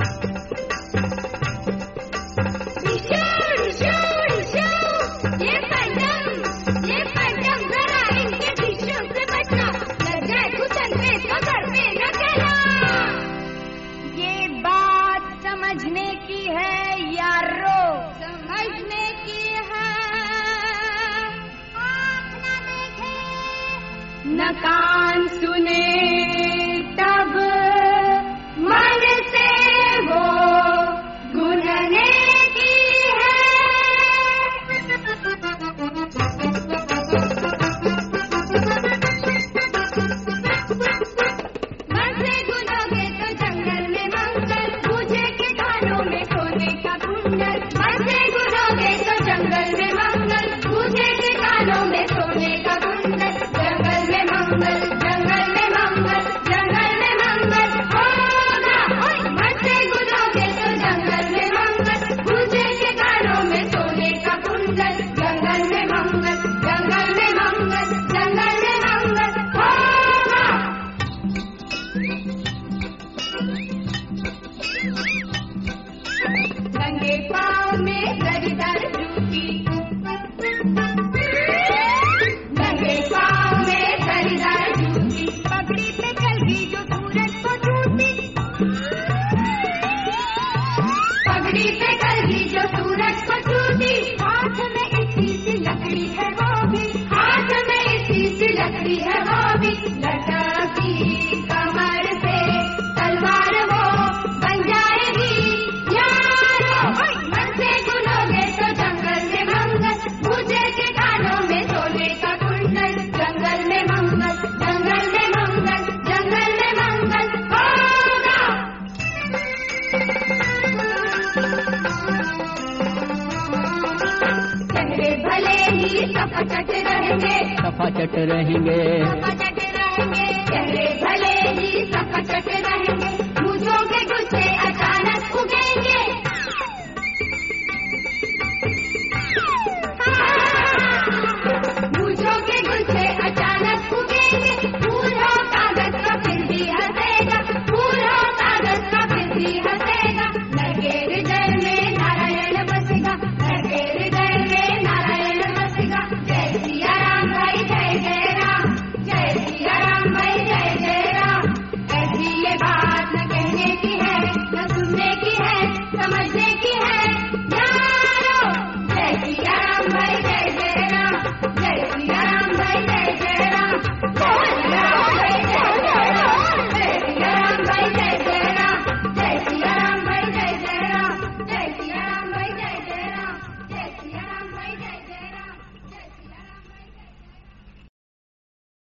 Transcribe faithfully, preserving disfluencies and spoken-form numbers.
न कान सुने तब मन से वो गुनने की है। मन से गुनोगे तो जंगल में मंगल, पूजे के कानों में सोने का कुंडल। मन से गुनोगे तो जंगल में मंगल, पूजे के कानों में सोने का कुंडल। जंगल में मंगल, जंगल में मंगल, जंगल में मंगल होगा। मन से गुनोगे तो जंगल में मंगल, पूजे के कानों में सोने का कुंडल। जंगल में मंगल, जंगल में मंगल, जंगल में मंगल होगा। नंगे पाँव में दरिदर जूती, नंगे पाँव में दरिदर जूती, पगड़ी पे चलगी जो सूरज को छूती। पगड़ी पे चलगी जो सूरज को छूती। हाथ में इसी सी लकड़ी है वो भी, हाथ में इसी सी लकड़ी है वो भी। लटकी कमर से तलवार वो बन जाएगी यारो। मन से गुनोगे तो जंगल में मंगल, पूजे के कानों में सोने का कुंडल। जंगल में मंगल, जंगल में मंगल, जंगल में मंगल होगा। चेहरे भले ही सपाट रहेंगे, सपाट रहेंगे,